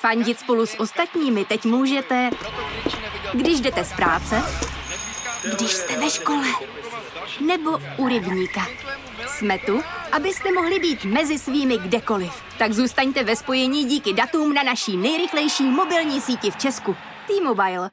Fandit spolu s ostatními teď můžete, když jdete z práce, když jste ve škole, nebo u rybníka. Jsme tu, abyste mohli být mezi svými kdekoliv. Tak zůstaňte ve spojení díky datům na naší nejrychlejší mobilní síti v Česku. T-Mobile.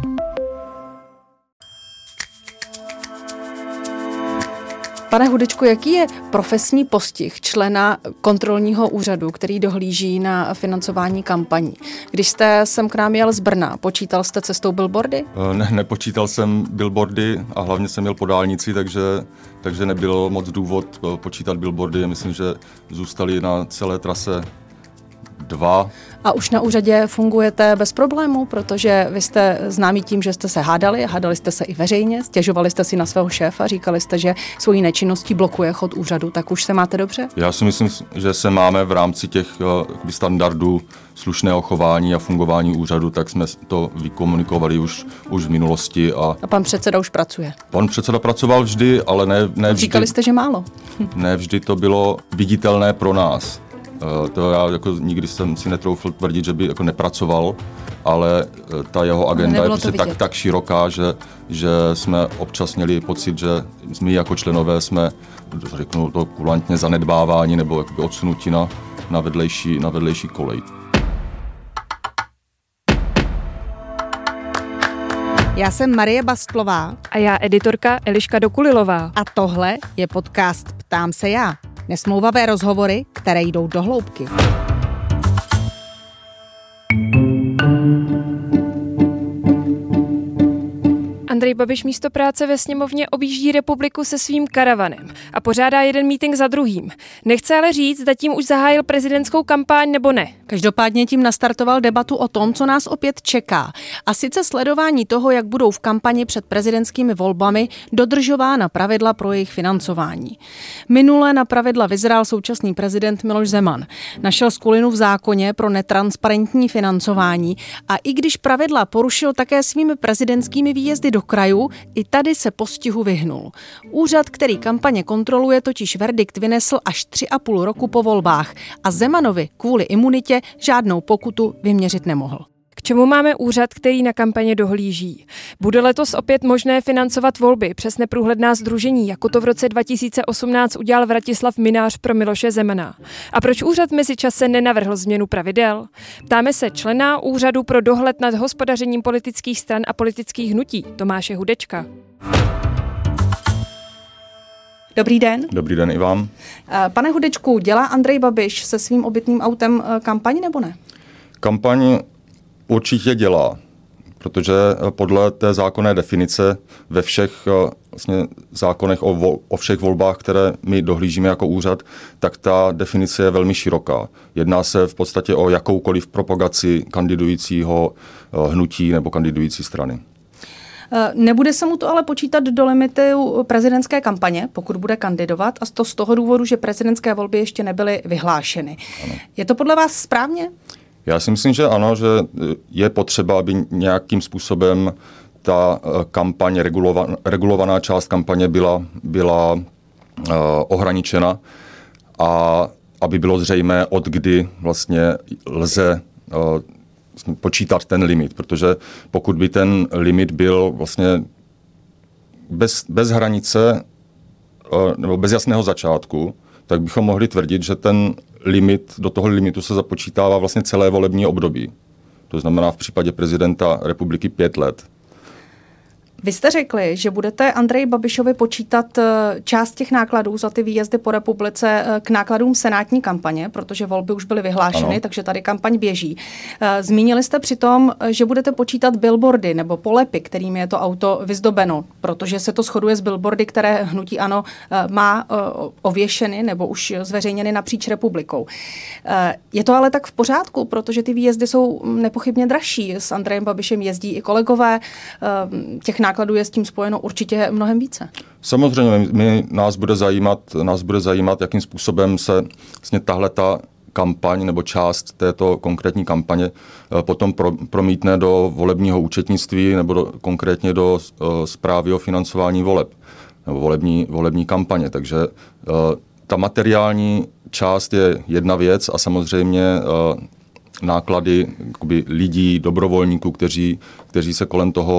Pane Hudečku, jaký je profesní postih člena kontrolního úřadu, který dohlíží na financování kampaní? Když jste sem k nám jel z Brna, počítal jste cestou billboardy? Ne, nepočítal jsem billboardy a hlavně jsem jel po dálnici, takže nebylo moc důvod počítat billboardy. Myslím, že zůstaly na celé trase 2. A už na úřadě fungujete bez problémů, protože vy jste známí tím, že jste se hádali jste se i veřejně, stěžovali jste si na svého šéfa, říkali jste, že svojí nečinností blokuje chod úřadu, tak už se máte dobře? Já si myslím, že se máme v rámci těch standardů slušného chování a fungování úřadu, tak jsme to vykomunikovali už v minulosti. A pan předseda už pracuje? Pan předseda pracoval vždy, ale ne vždy. Říkali jste, že málo? Ne vždy to bylo viditelné pro nás. To já jako nikdy jsem si netroufl tvrdit, že by jako nepracoval, ale ta jeho agenda je prostě tak široká, že jsme občas měli pocit, že my jako členové jsme, řeknu to kulantně, zanedbáváni nebo odsunuti na vedlejší kolej. Já jsem Marie Bastlová. A já editorka Eliška Dokulilová. A tohle je podcast Ptám se já. Nesmlouvavé rozhovory, které jdou do hloubky. Andrej Babiš místo práce ve sněmovně objíždí republiku se svým karavanem a pořádá jeden mítink za druhým. Nechce ale říct, zda tím už zahájil prezidentskou kampaň nebo ne. Každopádně tím nastartoval debatu o tom, co nás opět čeká. A sice sledování toho, jak budou v kampani před prezidentskými volbami dodržována pravidla pro jejich financování. Minule na pravidla vyzrál současný prezident Miloš Zeman. Našel skulinu v zákoně pro netransparentní financování a i když pravidla porušil také svými prezidentskými výjezdy do krajů, i tady se postihu vyhnul. Úřad, který kampaně kontroluje, totiž verdikt vynesl až 3,5 roku po volbách a Zemanovi kvůli imunitě žádnou pokutu vyměřit nemohl. K čemu máme úřad, který na kampaně dohlíží? Bude letos opět možné financovat volby přes neprůhledná sdružení, jako to v roce 2018 udělal Vratislav Mynář pro Miloše Zemana? A proč úřad v mezičase nenavrhl změnu pravidel? Ptáme se člena Úřadu pro dohled nad hospodařením politických stran a politických hnutí Tomáše Hudečka. Dobrý den. Dobrý den i vám. Pane Hudečku, dělá Andrej Babiš se svým obytným autem kampaň nebo ne? Kampaň určitě dělá, protože podle té zákonné definice ve všech vlastně zákonech o všech volbách, které my dohlížíme jako úřad, tak ta definice je velmi široká. Jedná se v podstatě o jakoukoliv propagaci kandidujícího hnutí nebo kandidující strany. Nebude se mu to ale počítat do limitu prezidentské kampaně, pokud bude kandidovat, a to z toho důvodu, že prezidentské volby ještě nebyly vyhlášeny. Ano. Je to podle vás správně? Já si myslím, že ano, že je potřeba, aby nějakým způsobem ta kampaň, regulovaná část kampaně byla ohraničena a aby bylo zřejmé, od kdy vlastně lze počítat ten limit, protože pokud by ten limit byl vlastně bez hranice nebo bez jasného začátku, tak bychom mohli tvrdit, že do toho limitu se započítává vlastně celé volební období. To znamená v případě prezidenta republiky 5 let. Vy jste řekli, že budete Andreji Babišovi počítat část těch nákladů za ty výjezdy po republice k nákladům senátní kampaně, protože volby už byly vyhlášeny, ano. Takže tady kampaň běží. Zmínili jste přitom, že budete počítat billboardy nebo polepy, kterými je to auto vyzdobeno, protože se to shoduje s billboardy, které hnutí ANO má ověšeny nebo už zveřejněny napříč republikou. Je to ale tak v pořádku, protože ty výjezdy jsou nepochybně dražší. S Andrejem Babišem jezdí i kolegové, těch nákladů je s tím spojeno určitě mnohem více. Samozřejmě, nás bude zajímat, jakým způsobem se vlastně tahleta kampaň nebo část této konkrétní kampaně potom promítne do volebního účetnictví nebo konkrétně do zprávy o financování voleb nebo volební kampaně. Takže ta materiální část je jedna věc a samozřejmě náklady lidí, dobrovolníků, kteří se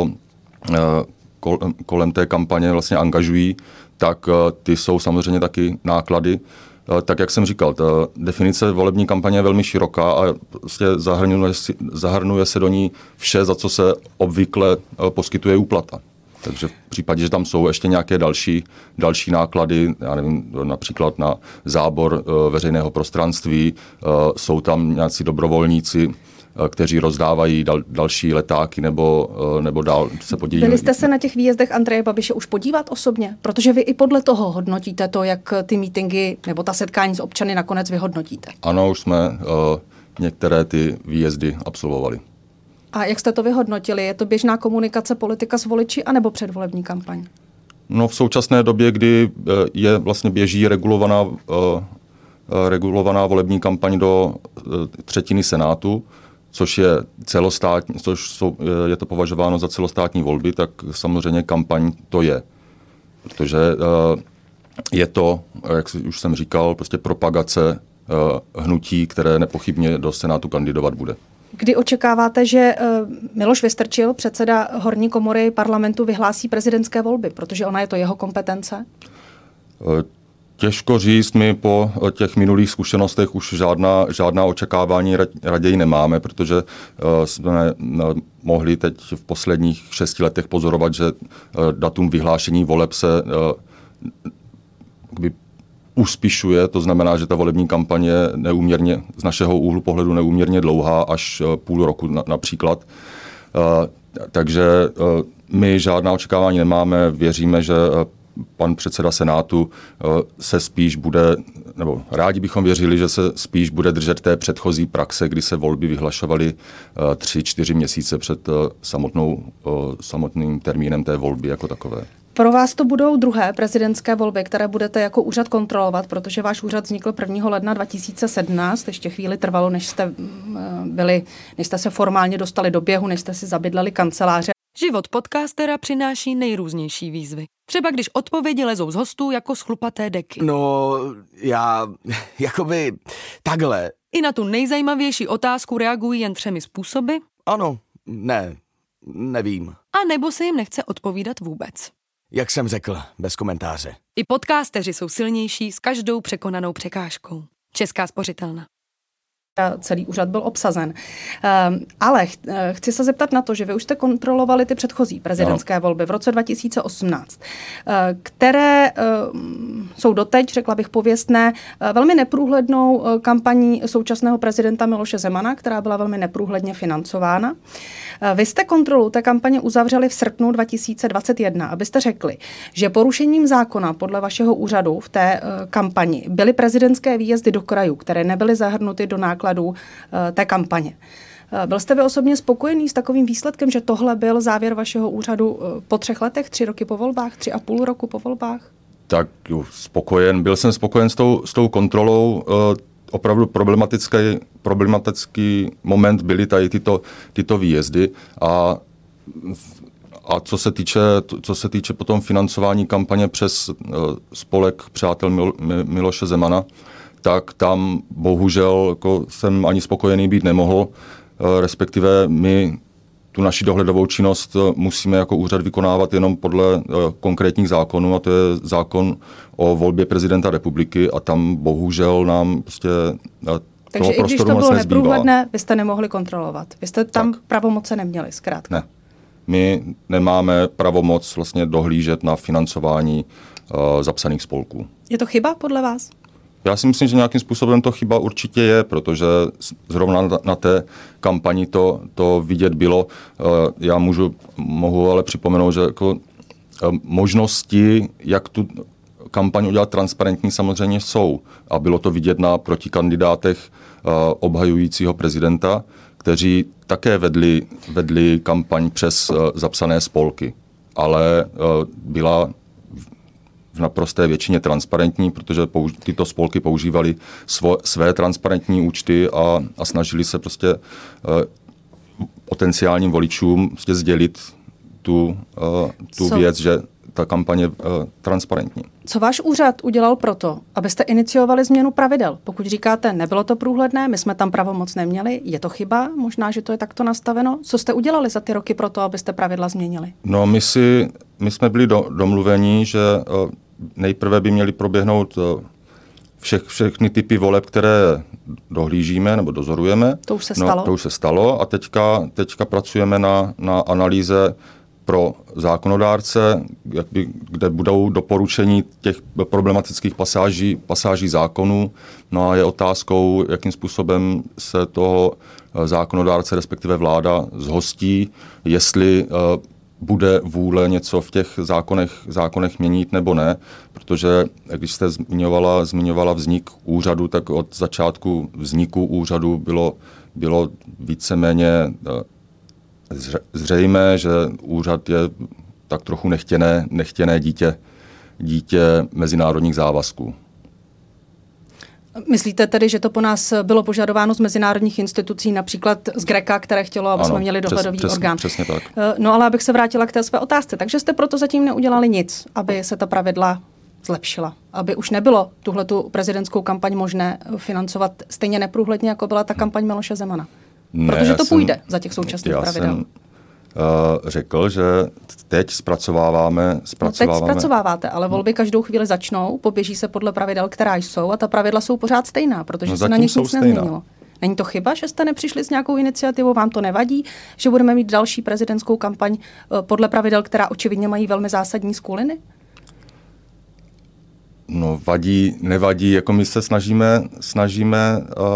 kolem té kampaně vlastně angažují, tak ty jsou samozřejmě taky náklady. Tak, jak jsem říkal, ta definice volební kampaně je velmi široká a prostě zahrnuje se do ní vše, za co se obvykle poskytuje úplata. Takže v případě, že tam jsou ještě nějaké další náklady, já nevím, například na zábor veřejného prostranství, jsou tam nějací dobrovolníci, kteří rozdávají další letáky nebo dál se podílí. Byli jste se na těch výjezdech Andreje Babiše už podívat osobně? Protože vy i podle toho hodnotíte to, jak ty mítingy nebo ta setkání s občany nakonec vyhodnotíte. Ano, už jsme některé ty výjezdy absolvovali. A jak jste to vyhodnotili? Je to běžná komunikace politika s voliči anebo předvolební kampaň? No, v současné době, kdy běží regulovaná volební kampaň do třetiny Senátu, což je celostátní, je to považováno za celostátní volby, tak samozřejmě kampaň to je. Protože je to, jak už jsem říkal, prostě propagace hnutí, které nepochybně do Senátu kandidovat bude. Kdy očekáváte, že Miloš Vystrčil, předseda horní komory parlamentu, vyhlásí prezidentské volby, protože ona je to jeho kompetence? Těžko říct, my po těch minulých zkušenostech už žádná očekávání raději nemáme, protože jsme mohli teď v posledních 6 letech pozorovat, že datum vyhlášení voleb se uspíšuje, to znamená, že ta volební kampaň je neúměrně, z našeho úhlu pohledu neúměrně dlouhá, až půl roku například. Takže my žádná očekávání nemáme, věříme, že pan předseda Senátu se spíš bude, nebo rádi bychom věřili, že se spíš bude držet té předchozí praxe, kdy se volby vyhlašovaly 3-4 měsíce před samotným termínem té volby jako takové. Pro vás to budou druhé prezidentské volby, které budete jako úřad kontrolovat, protože váš úřad vznikl 1. ledna 2017, ještě chvíli trvalo, než jste se formálně dostali do běhu, než jste si zabydleli kanceláře. Život podcastera přináší nejrůznější výzvy. Třeba když odpovědi lezou z hostů jako z chlupaté deky. No, takhle. I na tu nejzajímavější otázku reagují jen 3 způsoby. Ano, nevím. A nebo se jim nechce odpovídat vůbec. Jak jsem řekl, bez komentáře. I podcasteři jsou silnější s každou překonanou překážkou. Česká spořitelna. Celý úřad byl obsazen. Ale chci se zeptat na to, že vy už jste kontrolovali ty předchozí prezidentské volby v roce 2018, které jsou doteď, řekla bych pověstné, velmi neprůhlednou kampaní současného prezidenta Miloše Zemana, která byla velmi neprůhledně financována. Vy jste kontrolu té kampaně uzavřeli v srpnu 2021, abyste řekli, že porušením zákona podle vašeho úřadu v té kampani byly prezidentské výjezdy do krajů, které nebyly zahrnuty do nákladů té kampaně. Byl jste vy osobně spokojený s takovým výsledkem, že tohle byl závěr vašeho úřadu po 3 letech, 3 roky po volbách, 3,5 roku po volbách? Tak byl jsem spokojen s tou kontrolou. Opravdu problematický moment byly tady tyto výjezdy a co se týče potom financování kampaně přes spolek Přátel Miloše Zemana, tak tam bohužel jsem ani spokojený být nemohl, respektive my tu naši dohledovou činnost musíme jako úřad vykonávat jenom podle konkrétních zákonů, a to je zákon o volbě prezidenta republiky, a tam bohužel nám prostě takže i když to bylo neprůhledné, vy jste nemohli kontrolovat. Vy jste tam pravomoce neměli, zkrátka. Ne. My nemáme pravomoc vlastně dohlížet na financování zapsaných spolků. Je to chyba podle vás? Já si myslím, že nějakým způsobem to chyba určitě je, protože zrovna na té kampani to vidět bylo. Já mohu ale připomenout, že jako možnosti, jak tu kampaň udělat transparentní, samozřejmě jsou. A bylo to vidět na protikandidátech obhajujícího prezidenta, kteří také vedli kampaň přes zapsané spolky. Ale byla v naprosté většině transparentní, protože tyto spolky používaly své transparentní účty a snažili se prostě potenciálním voličům prostě sdělit tu věc, že ta kampaně transparentní. Co váš úřad udělal proto, abyste iniciovali změnu pravidel? Pokud říkáte, nebylo to průhledné, my jsme tam pravomoc neměli, je to chyba, možná, že to je takto nastaveno. Co jste udělali za ty roky proto, abyste pravidla změnili? No, my jsme byli domluveni, že nejprve by měly proběhnout všechny typy voleb, které dohlížíme nebo dozorujeme. To už se stalo? No, to už se stalo a teďka pracujeme na analýze pro zákonodárce, kde budou doporučení těch problematických pasáží zákonů. No a je otázkou, jakým způsobem se toho zákonodárce, respektive vláda, zhostí, jestli bude vůle něco v těch zákonech měnit nebo ne, protože když jste zmiňovala vznik úřadu, tak od začátku vzniku úřadu bylo víceméně zřejmé, že úřad je tak trochu nechtěné dítě mezinárodních závazků. Myslíte tedy, že to po nás bylo požadováno z mezinárodních institucí, například z GRECA, které chtělo, aby jsme měli dohledový orgán? Přesně tak. No ale abych se vrátila k té své otázce. Takže jste proto zatím neudělali nic, aby se ta pravidla zlepšila, aby už nebylo tuhletu prezidentskou kampaň možné financovat stejně neprůhledně, jako byla ta kampaň Miloše Zemana. Protože to půjde za těch současných pravidel. Já jsem řekl, že teď zpracováváme. No teď zpracováváte, ale volby každou chvíli začnou, poběží se podle pravidel, která jsou a ta pravidla jsou pořád stejná, protože se na nich nic nezměnilo. Není to chyba, že jste nepřišli s nějakou iniciativou, vám to nevadí, že budeme mít další prezidentskou kampaň podle pravidel, která očividně mají velmi zásadní skuliny? No nevadí, jako my se snažíme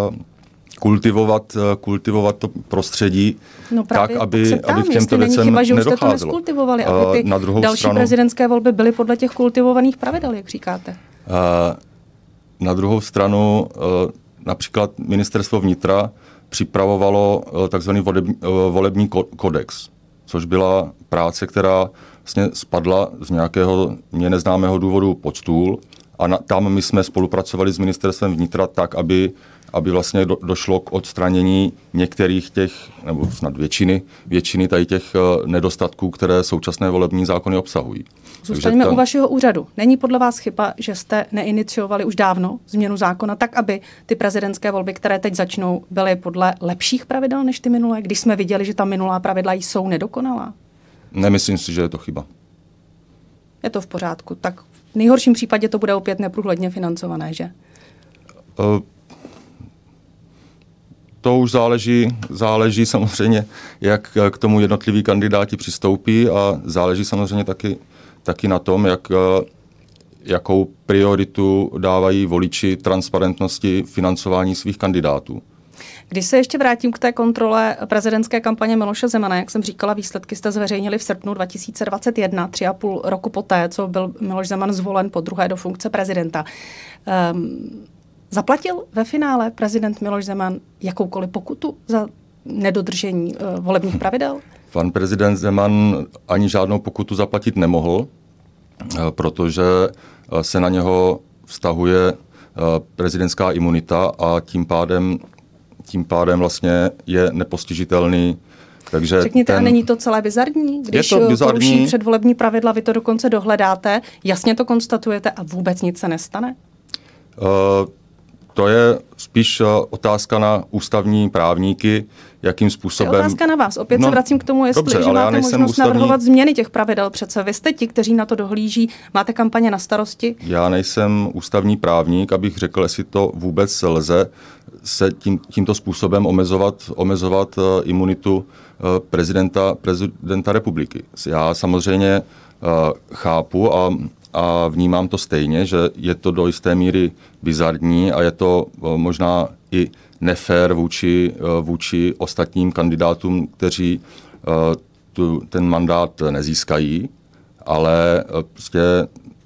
kultivovat to prostředí tak, aby k těmto věcem nedocházelo. Že už jste to neskultivovali, aby ty další prezidentské volby byly podle těch kultivovaných pravidel, jak říkáte. Na druhou stranu například ministerstvo vnitra připravovalo takzvaný volební kodex, což byla práce, která vlastně spadla z nějakého mě neznámého důvodu pod stůl a tam my jsme spolupracovali s ministerstvem vnitra tak, aby vlastně došlo k odstranění některých těch, nebo snad většiny tady těch nedostatků, které současné volební zákony obsahují. Zůstaňme u vašeho úřadu. Není podle vás chyba, že jste neiniciovali už dávno změnu zákona tak, aby ty prezidentské volby, které teď začnou, byly podle lepších pravidel než ty minulé, když jsme viděli, že ta minulá pravidla jsou nedokonalá? Nemyslím si, že je to chyba. Je to v pořádku. Tak v nejhorším případě to bude opět neprůhledně financované, že? To už záleží samozřejmě, jak k tomu jednotliví kandidáti přistoupí a záleží samozřejmě taky na tom, jakou prioritu dávají voliči transparentnosti financování svých kandidátů. Když se ještě vrátím k té kontrole prezidentské kampaně Miloše Zemana, jak jsem říkala, výsledky jste zveřejnili v srpnu 2021, 3,5 roku poté, co byl Miloš Zeman zvolen podruhé do funkce prezidenta. Zaplatil ve finále prezident Miloš Zeman jakoukoliv pokutu za nedodržení volebních pravidel? Pan prezident Zeman ani žádnou pokutu zaplatit nemohl, protože se na něho vztahuje prezidentská imunita a tím pádem vlastně je nepostižitelný. Takže řekněte, a není to celé bizarní? Když poruší předvolební pravidla, vy to dokonce dohledáte, jasně to konstatujete a vůbec nic se nestane? To je spíš otázka na ústavní právníky, jakým způsobem... To je otázka na vás. Opět se vracím k tomu, jestli že máte možnost navrhovat změny těch pravidel. Přece vy jste ti, kteří na to dohlíží, máte kampaně na starosti. Já nejsem ústavní právník, abych řekl, jestli to vůbec lze se tímto způsobem omezovat imunitu prezidenta republiky. Já samozřejmě chápu a vnímám to stejně, že je to do jisté míry bizarní a je to možná i nefér vůči ostatním kandidátům, kteří ten mandát nezískají, ale prostě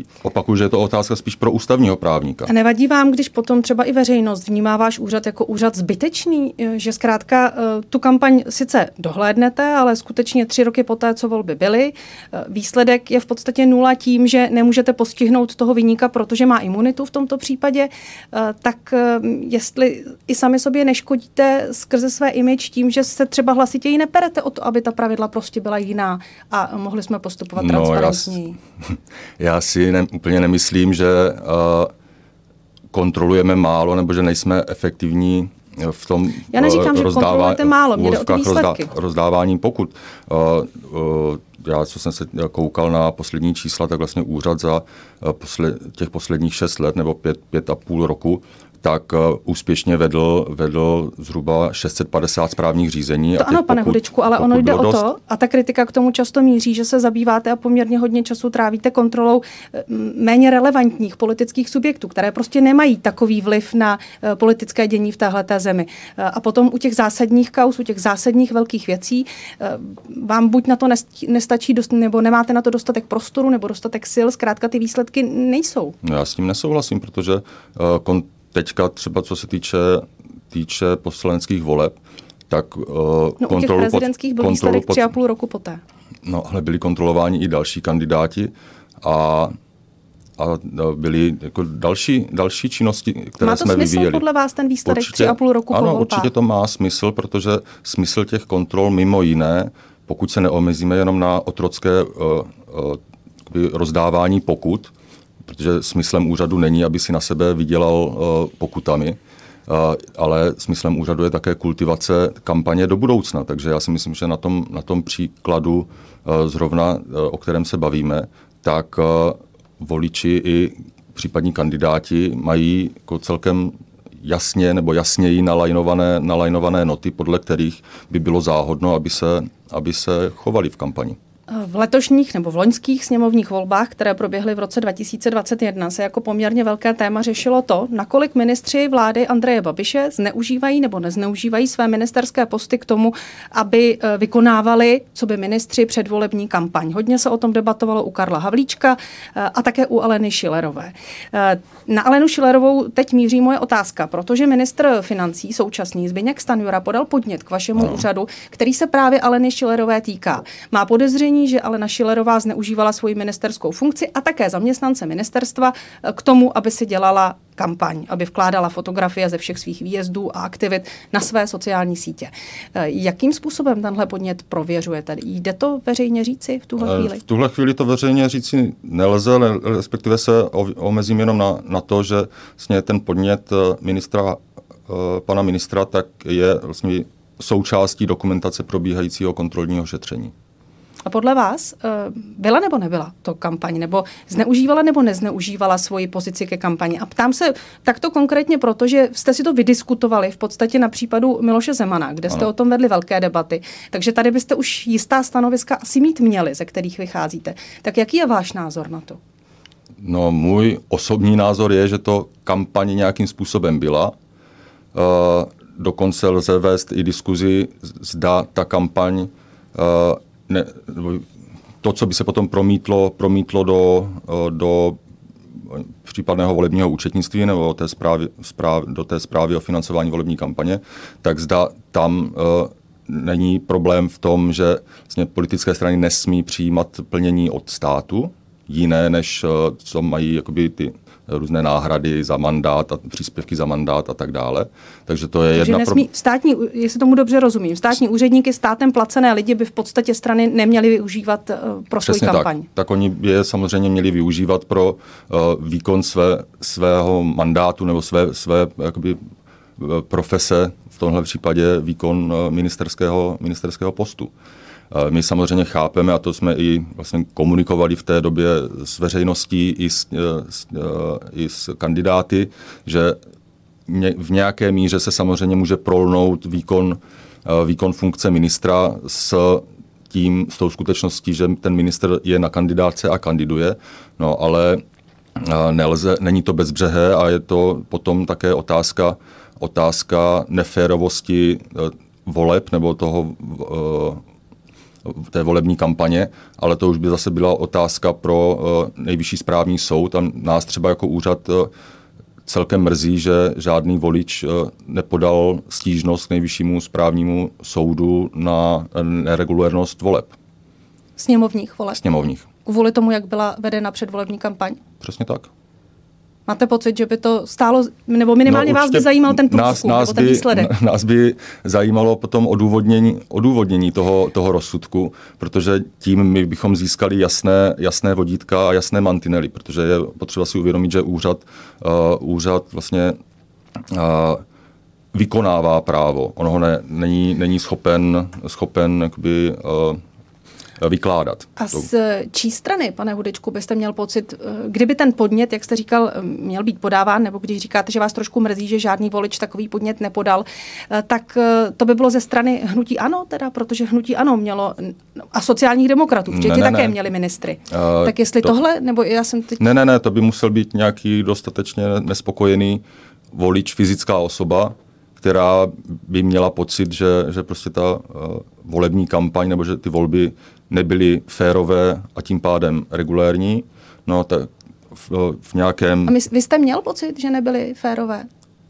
opakuju, že je to otázka spíš pro ústavního právníka. A nevadí vám, když potom třeba i veřejnost vnímá váš úřad jako úřad zbytečný, že zkrátka tu kampaň sice dohlédnete, ale skutečně 3 roky poté, co volby byly, výsledek je v podstatě 0 tím, že nemůžete postihnout toho viníka, protože má imunitu v tomto případě, tak jestli i sami sobě neškodíte skrze své image tím, že se třeba hlasitěji neperete o to, aby ta pravidla prostě byla jiná a mohli jsme postupovat transparentněji. Já si úplně nemyslím, že kontrolujeme málo nebo že nejsme efektivní v tom já neříkám, že kontrolujete málo, mě jde o ty výsledky. Rozdávání pokut. Já, co jsem se koukal na poslední čísla, tak vlastně úřad za těch posledních 6 let nebo 5,5 roku, tak úspěšně vedl zhruba 650 správních řízení. To ano, pane Hudečku, ale ono jde o to, a ta kritika k tomu často míří, že se zabýváte a poměrně hodně času trávíte kontrolou méně relevantních politických subjektů, které prostě nemají takový vliv na politické dění v téhleté zemi. A potom u těch zásadních kauz, u těch zásadních velkých věcí vám buď na to nestačí, nebo nemáte na to dostatek prostoru, nebo dostatek sil, zkrátka ty výsledky nejsou. No, já s tím nesouhlasím, protože teďka třeba co se týče poslaneckých voleb, tak u těch prezidentských byl výsledek 3,5 roku poté. No, ale byli kontrolováni i další kandidáti a byly jako další činnosti, které jsme vyvíjeli. Má to smysl podle vás ten výsledek 3,5 roku po volbách? Ano, určitě to má smysl, protože smysl těch kontrol mimo jiné, pokud se neomezíme jenom na otrocké rozdávání pokut, protože smyslem úřadu není, aby si na sebe vydělal pokutami, ale smyslem úřadu je také kultivace kampaně do budoucna. Takže já si myslím, že na tom příkladu zrovna, o kterém se bavíme, tak voliči i případní kandidáti mají jako celkem jasně nebo jasněji nalajnované noty, podle kterých by bylo záhodno, aby se chovali v kampani. V letošních nebo v loňských sněmovních volbách, které proběhly v roce 2021, se jako poměrně velké téma řešilo to, nakolik ministři vlády Andreje Babiše zneužívají nebo nezneužívají své ministerské posty k tomu, aby vykonávali, co by ministři, předvolební kampaň. Hodně se o tom debatovalo u Karla Havlíčka a také u Aleny Schillerové. Na Alenu Schillerovou teď míří moje otázka, protože ministr financí současný Zbyněk Stanjura podal podnět k vašemu úřadu, který se právě Aleny Schillerové týká. Má podezření, že Alena Schillerová zneužívala svoji ministerskou funkci a také zaměstnance ministerstva k tomu, aby si dělala kampaň, aby vkládala fotografie ze všech svých výjezdů a aktivit na své sociální sítě. Jakým způsobem tenhle podnět prověřujete? Jde to veřejně říci v tuhle chvíli? V tuhle chvíli to veřejně říci nelze, respektive se omezím jenom na to, že vlastně ten podnět pana ministra tak je vlastně součástí dokumentace probíhajícího kontrolního šetření. A podle vás byla nebo nebyla to kampaň? Nebo zneužívala nebo nezneužívala svoji pozici ke kampani? A ptám se takto konkrétně, protože jste si to vydiskutovali v podstatě na případu Miloše Zemana, kde jste o tom vedli velké debaty. Takže tady byste už jistá stanoviska asi mít měli, ze kterých vycházíte. Tak jaký je váš názor na to? No, můj osobní názor je, že to kampaň nějakým způsobem byla. Dokonce lze vést i diskuzi, zda ta kampaň to, co by se potom promítlo do případného volebního účetnictví nebo do té zprávy o financování volební kampaně, tak zda tam není problém v tom, že vlastně politické strany nesmí přijímat plnění od státu, jiné, než co mají jakoby ty různé náhrady za mandát a příspěvky za mandát a tak dále. Takže to je jedna... Státní, jestli tomu dobře rozumím, státní úředníky, státem placené lidi by v podstatě strany neměli využívat pro svou kampaň. Tak oni je samozřejmě měli využívat pro výkon svého mandátu nebo své jakoby, profese, v tomhle případě výkon ministerského postu. My samozřejmě chápeme, a to jsme i vlastně komunikovali v té době s veřejností i s kandidáty, že v nějaké míře se samozřejmě může prolnout výkon funkce ministra s tou skutečností, že ten ministr je na kandidátce a kandiduje, no ale není to bezbřehé a je to potom také otázka neférovosti voleb nebo toho té volební kampaně, ale to už by zase byla otázka pro Nejvyšší správní soud a nás třeba jako úřad celkem mrzí, že žádný volič nepodal stížnost k Nejvyššímu správnímu soudu na neregulérnost voleb. Sněmovních voleb? Sněmovních. Kvůli tomu, jak byla vedena předvolební kampaň? Přesně tak. Máte pocit, že by to stálo, nebo minimálně vás by zajímal ten průzkum, nebo ten výsledek? Nás by zajímalo potom odůvodnění toho rozsudku, protože tím my bychom získali jasné vodítka a jasné mantinely, protože je potřeba si uvědomit, že úřad vlastně vykonává právo. On ho není schopen jakoby, vykládat. A z čí strany, pane Hudečku, byste měl pocit, kdyby ten podnět, jak jste říkal, měl být podáván, nebo když říkáte, že vás trošku mrzí, že žádný volič takový podnět nepodal, tak to by bylo ze strany hnutí ANO, teda, protože hnutí ANO mělo, a sociálních demokratů, včetně také měli ministry. Tak jestli tohle, nebo já jsem teď... Ne, to by musel být nějaký dostatečně nespokojený volič, fyzická osoba, která by měla pocit, že prostě ta volební kampaň nebo že ty volby nebyly férové a tím pádem regulérní. No tak v nějakém... A vy jste měl pocit, že nebyly férové?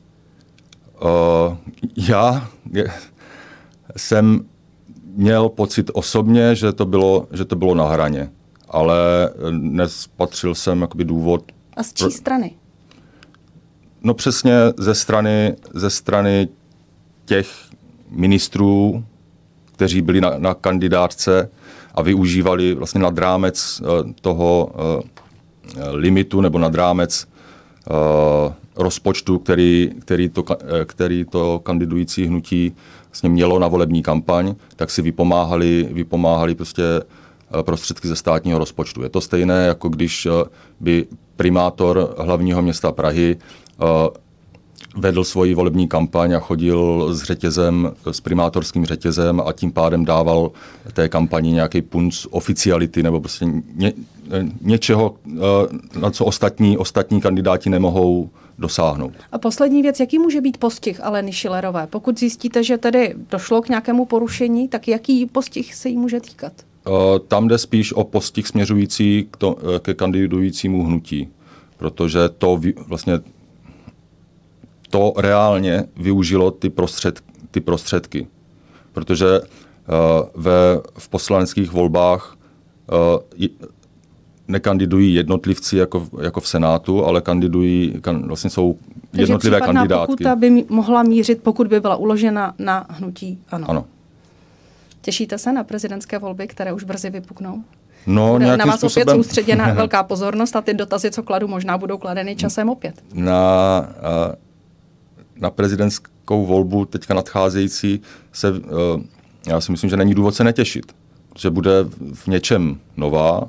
Já jsem měl pocit osobně, že to bylo na hraně, ale nespatřil jsem jakoby důvod... A z čí strany? No přesně ze strany těch ministrů, kteří byli na kandidátce a využívali vlastně nad rámec toho limitu nebo nad rámec rozpočtu, který to kandidující hnutí vlastně mělo na volební kampaň, tak si vypomáhali prostě prostředky ze státního rozpočtu. Je to stejné, jako když by primátor hlavního města Prahy vedl svoji volební kampaň a chodil s primátorským řetězem a tím pádem dával té kampani nějaký punc oficiality nebo prostě něčeho, na co ostatní kandidáti nemohou dosáhnout. A poslední věc, jaký může být postih Aleny Schillerové? Pokud zjistíte, že tedy došlo k nějakému porušení, tak jaký postih se jí může týkat? Tam jde spíš o postih směřující ke kandidujícímu hnutí, protože to reálně využilo ty prostředky, protože v poslaneckých volbách nekandidují jednotlivci jako v Senátu, ale vlastně jsou jednotlivé kandidátky. Takže pokuta by mohla mířit, pokud by byla uložena na hnutí ANO. Ano. Těšíte se na prezidentské volby, které už brzy vypuknou? No, bude na vás opět soustředěna velká pozornost a ty dotazy, co kladu, možná budou kladeny časem opět. Na prezidentskou volbu teďka nadcházející já si myslím, že není důvod se netěšit. Že bude v něčem nová,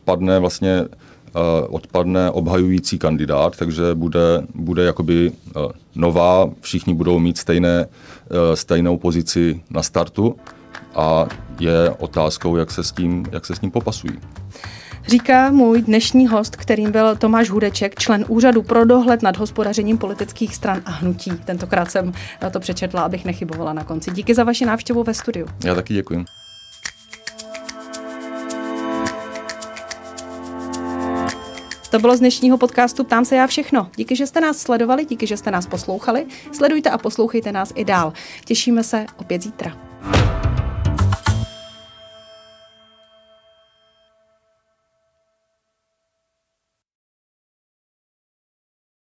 odpadne obhajující kandidát, takže bude jakoby nová, všichni budou mít stejnou pozici na startu a je otázkou, jak se s tím popasují. Říká můj dnešní host, kterým byl Tomáš Hudeček, člen Úřadu pro dohled nad hospodařením politických stran a hnutí. Tentokrát jsem to přečetla, abych nechybovala na konci. Díky za vaši návštěvu ve studiu. Já taky děkuji. To bylo z dnešního podcastu Ptám se já všechno. Díky, že jste nás sledovali, díky, že jste nás poslouchali. Sledujte a poslouchejte nás i dál. Těšíme se opět zítra.